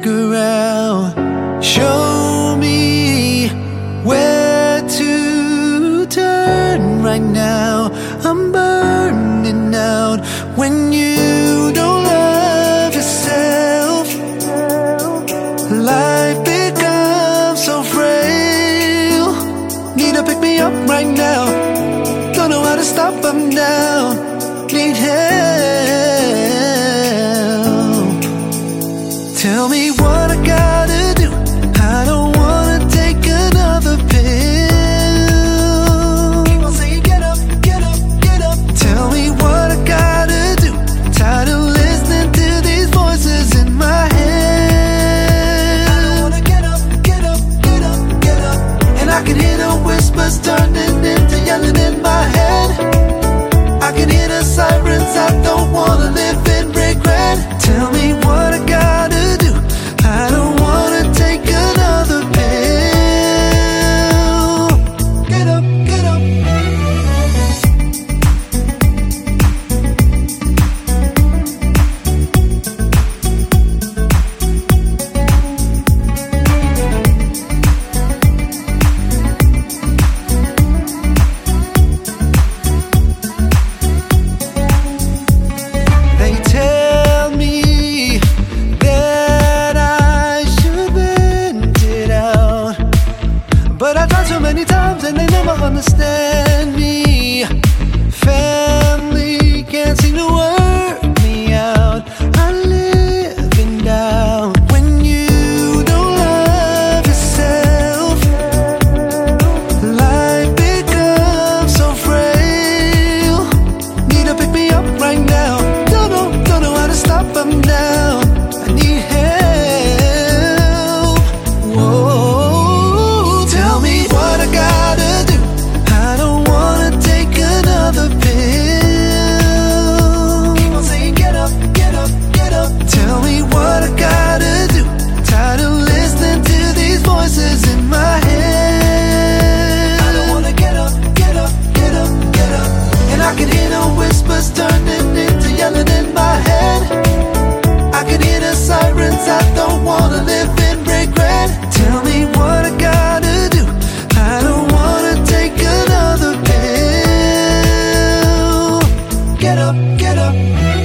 figure out. Show me where to turn right now. I'm burning out when you don't love yourself. Life becomes so frail. Need to pick me up right now. Don't know how to stop, I'm down. Need help. Tell me what I gotta do. I don't wanna take another pill. Keep on saying get up, get up, get up. Tell me what I gotta do. Tired of listening to these voices in my head. I don't wanna get up, get up, get up, get up. And I can hear the whispers turning into yelling in my head. I can hear the sirens, I don't wanna live in regret. Tell me what I gotta do. I don't wanna take another pill. Get up, get up. They tell me that I should vent it out, but I tried so many times and they never understand me. Family can't seem to work me out. I live in doubt when you don't love yourself. Life becomes so frail. Need to pick me up right now. Don't know how to stop, I'm down. I need help. Whoa, tell me what I gotta do. I don't wanna take another pill. Keep on saying get up, get up, get up. Tell me what I gotta do. Tired of listening to these voices in my head. I don't wanna get up, get up, get up, get up. And I can hear the whispers turning into yelling in my head. I can hear the sirens, I don't wanna live in regret. Tell me what I gotta do. I don't wanna take another pill. Get up, get up.